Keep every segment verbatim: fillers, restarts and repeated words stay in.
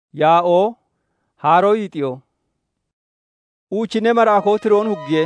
yaa'oo haaroo yiixiyoo uuchine maraakoo tiroon huggiye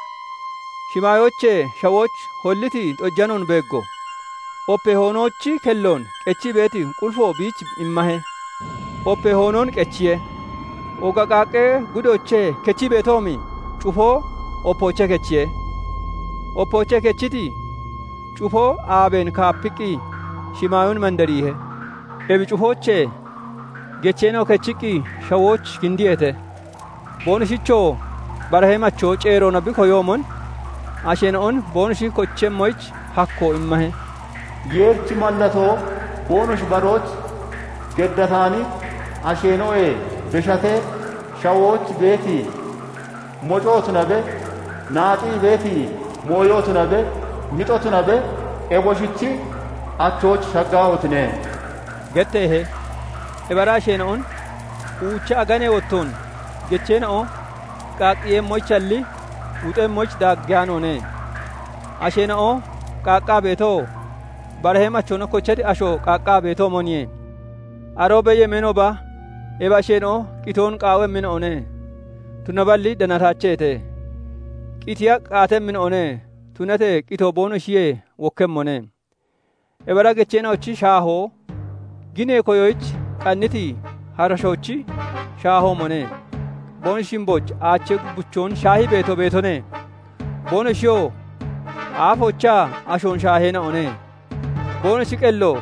shimaayoche shawoch holliti xojjanon beeggo oppe hoonochi kelloon qechi beeti qulfoo biich immahe oppe hoonon qechiye ogaqaaqee gudoche kechi beetoomi cufoo oppoche kechiye oppoche kechiti cufoo aaben kaappiqii shimaayon mandariihe ebi cufoche gecheenoo kechiqii shawoch gindiyete boonishichoo barahemachoo ceeroona biko yoomon asheena'on boonishi kochemmoych hakkoo immahe yeerchi mallatoo boonosh baroch geddataani asheenoo'ee beshatee shawoch beetii mocootu nabe naaxii beetii mooyootu nabe mixotu nabe eboshichi achooch shaggaawotine getteehe ebara asheena'on uucha aganee wottoon gecheena'o qaaqqiyemmoychalli wuxemmoych daaggaanoone asheena'o qaaqqaa beetoo barahemachona kochati asho qaaqqaa beetoo moniye aroo beyye menoba eba asheena'o qitoon qaawe min'one tunaballi danataacheete qitiya qaaten min'one tunate qitoo boonoshiyee wokkemmone ebara gecheena'ochi shaahoo ginee koyoych qanniti harashoochi shaahoo mone boonishimboch aache buchoon shaahi beeto beetone boonishiyoo aafochaa ashoon shaaheena'one boonishi qelloo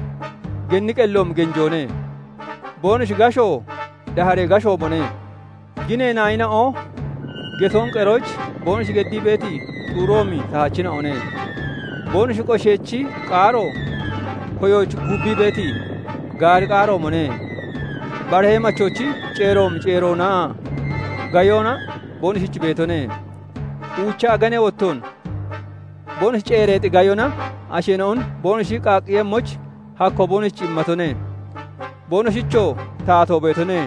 genni qelloom genjoone boonish gashoo daharee gashoo mone ginee naayina'oo getoon qeroch boonish geddii beeti xuuroomi tahaachina'one boonish qosheechi qaaroo koyoch gubbii beeti gaari qaaroo mone barahee machochi ceeroom ceeroonaa gayoona boonishichi beetone uucha aganee wottoon boonish ceereexi gayona asheena'on boonishi qaaqqiyemmoch hakko boonichi immatone boonishichoo taatoo beetone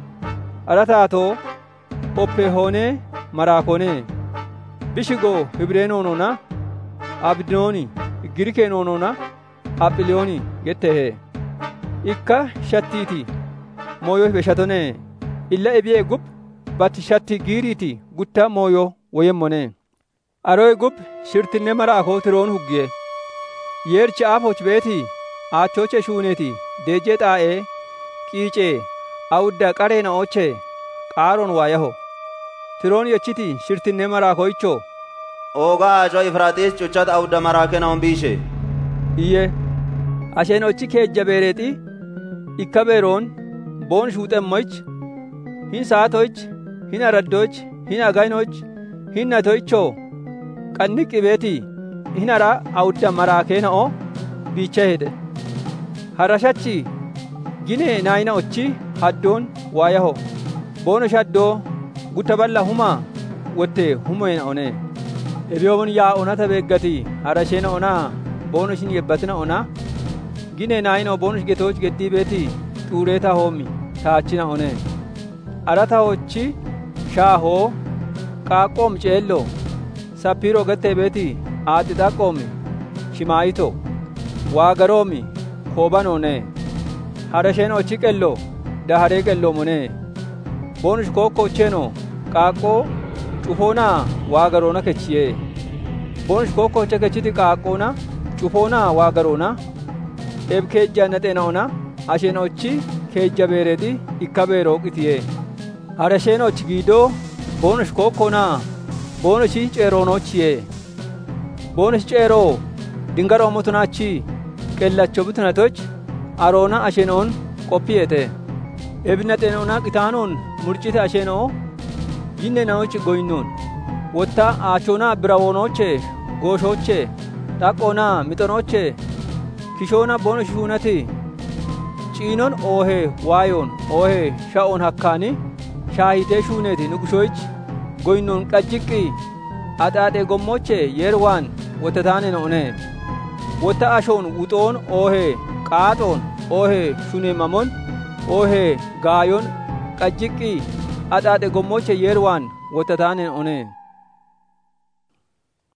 ara taatoo oppe hoonee maraakonee bishigoo hibireenoonoona abdinooni girikeenoonoona aphiliyooni gettehe ikka shattiiti mooyo beshatone illa ebiyee gub batti shatti giiriiti gutta mooyo woyemmone aroy gub shirtinne maraakoo tiroon huggiye yeerchi aafoch beeti aachoche shuuneeti deejjee xaa'ee qiicee awudda qareena'oche qaaroon waayaho tiroon yechiti shirtinne maraakoychoo oogaa aco ifraaxiis cuchat awudda maraakena'on biishe iyye asheen'ochi keejja beereexi ikka beeroon boon shuuxemmoych hin saatoych hin araddoch hin agaynoch hin natoychoo qanniqqi beeti hin ara awudda maraakeena'o biicha hede harashachi ginee naayina'ochi haddoon waayaho boonosh haddoo gutta balla humaa wotte humeena'one ebiyoomon yaa'onata beeggati harasheena'onaa boonoshin yebbatina'ona ginee naayina'o boonosh getooch geddii beeti xuureeta hoomi taachina'one ara tahochi shaahoo qaaqqoom ceelloo sappiiroo gettee beeti aaxi xaqqoomi shimaayito waagaroomi koobanoone harasheena'ochi qelloo daharee qelloomone boonush kookkocheenoo qaaqqoo cufoonaa waagaroona kechiye boonush kookkocha kechiti qaaqqoona cufoonaa waagaroona eb keejja naxeena'ona asheena'ochi keejja beereexi ikka beeroo qitiye harasheena'ochi giidoo boonush kookkoonaa boonushi ceeroonochiye boonush ceeroo dingaroomotunaachi qellacho bitunatoch aroona asheena'on qophiyete ebinaxeena'ona qitaanoon murcite asheena'o yinne nawochi goynoon wotta aachoonaa birawoonoche gooshoche xaqqoonaa mixonoche kishoona boonush shuunati ciinon oohe waayoon oohe sha'oon hakkaani shaahitee shuuneeti nugushoych goynoon qajjiqqii axaaxee gommoche yeerwaan wottataanena'one wotta ashoon wuxoon oohe qaaxoon oohe shuneemamon oohe gaayon qajjiqqii axaaxe gommoche yeerwaan wottataanena'one